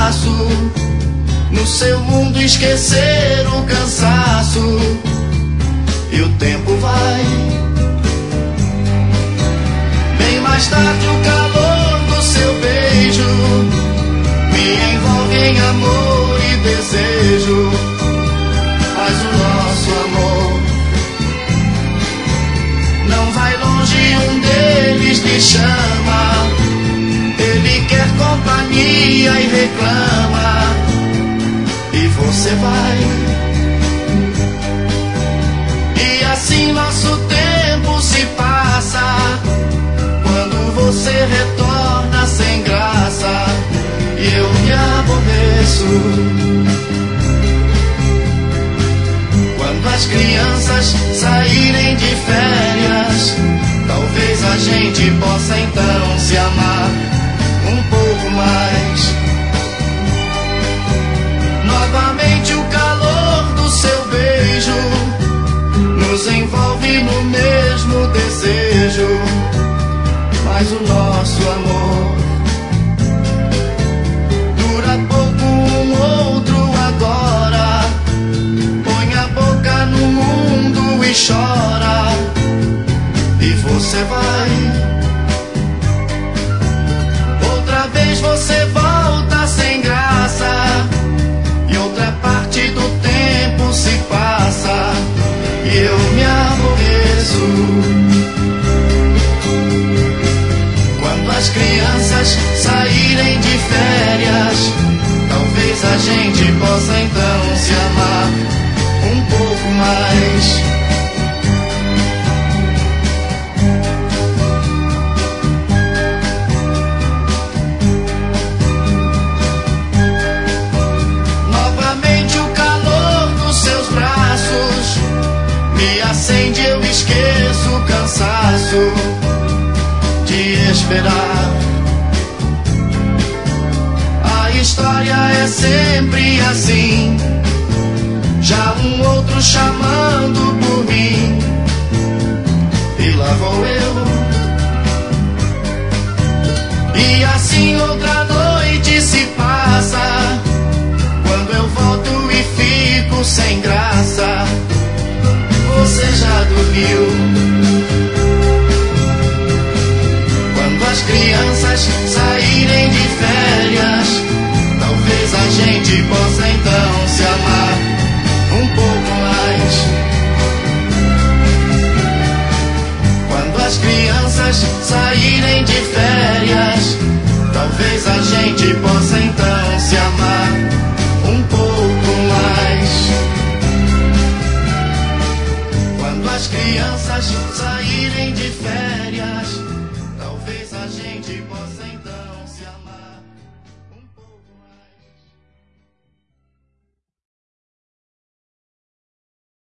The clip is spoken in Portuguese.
espaço, no seu mundo esquecer o cansaço. E o tempo vai. Bem mais tarde o calor do seu beijo me envolve em amor e desejo. Mas o nosso amor não vai longe, um deles me chama. Ele quer companhia e reclama. E você vai. E assim nosso tempo se passa. Quando você retorna sem graça, e eu me aborreço. Quando as crianças saírem de férias, talvez a gente possa então se amar um pouco mais. Novamente o calor do seu beijo nos envolve no mesmo desejo. Mas o nosso amor dura pouco, um outro agora. Põe a boca no mundo e chora. E você vai. Outra vez você volta sem graça. E outra parte do tempo se passa. E eu me aborreço. Quando as crianças saírem de férias, talvez a gente possa então se amar um pouco mais. Novamente o calor dos seus braços me acende, eu esqueço o cansaço de esperar. A história é sempre assim. Já um outro chamando por mim, e lá vou eu. E assim outra noite se passa. Quando eu volto e fico sem graça, você já dormiu. Quando as crianças saírem de férias, talvez a gente possa então se amar um pouco mais. Quando as crianças saírem de férias, talvez a gente possa então se amar um pouco mais. Quando as crianças saírem de férias, talvez a gente possa então